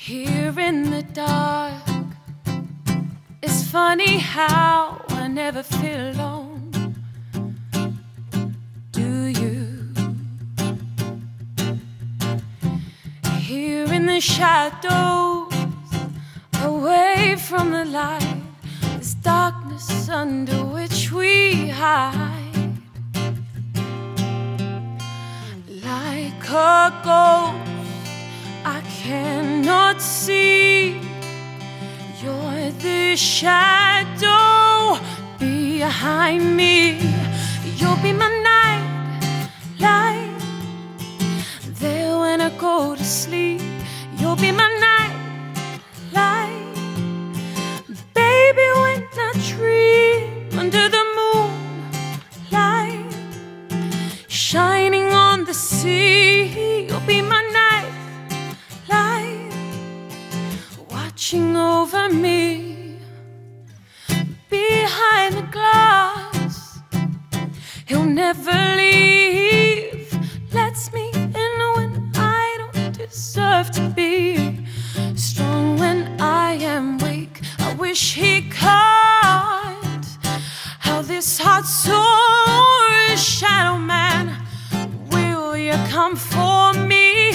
here in the dark. It's funny how I never feel alone. Do you? Here in the shadows, away from the light, this darkness under which we hide. Like a ghost I cannot see. You're the shadow behind me. You'll be my night light, there when I go to sleep. You'll be my night light, baby, when I dream under the moonlight, shining on the sea. You'll be my night light, watching over me. Behind the glass, he'll never leave. Lets me in when I don't deserve to be. Strong when I am weak, I wish he caught how this heart soars. Shadow man, will you come for me?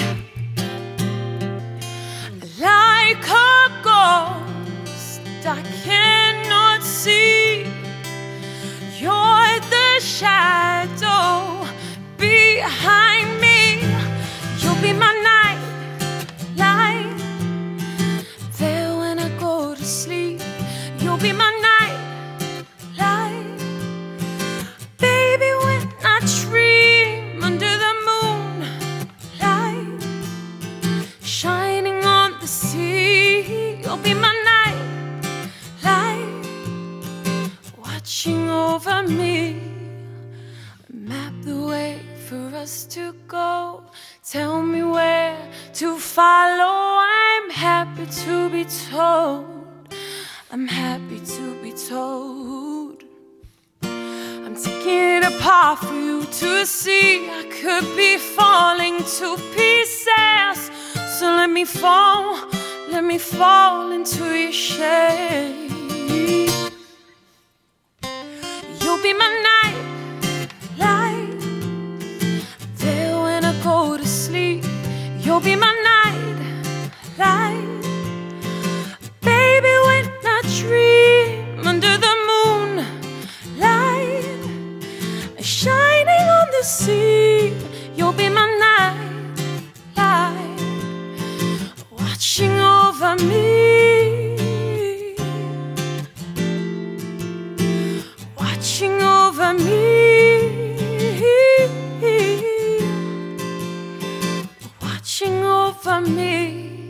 Like a ghost I cannot see. You're the shadow behind me. You'll be my night light, there when I go to sleep. You'll be my night light, baby, when I dream under the moonlight, shining on the sea. You'll be my night light, watching over me. Map the way for us to go, tell me where to follow. I'm happy to be told, I'm happy to be told. I'm taking it apart for you to see. I could be falling to pieces, so let me fall into your shade. You'll be my night light, there when I go to sleep. You'll be my night light, baby, when I dream under the moonlight, shining on the sea. You'll be my night light, watching over me, watching over me, watching over me.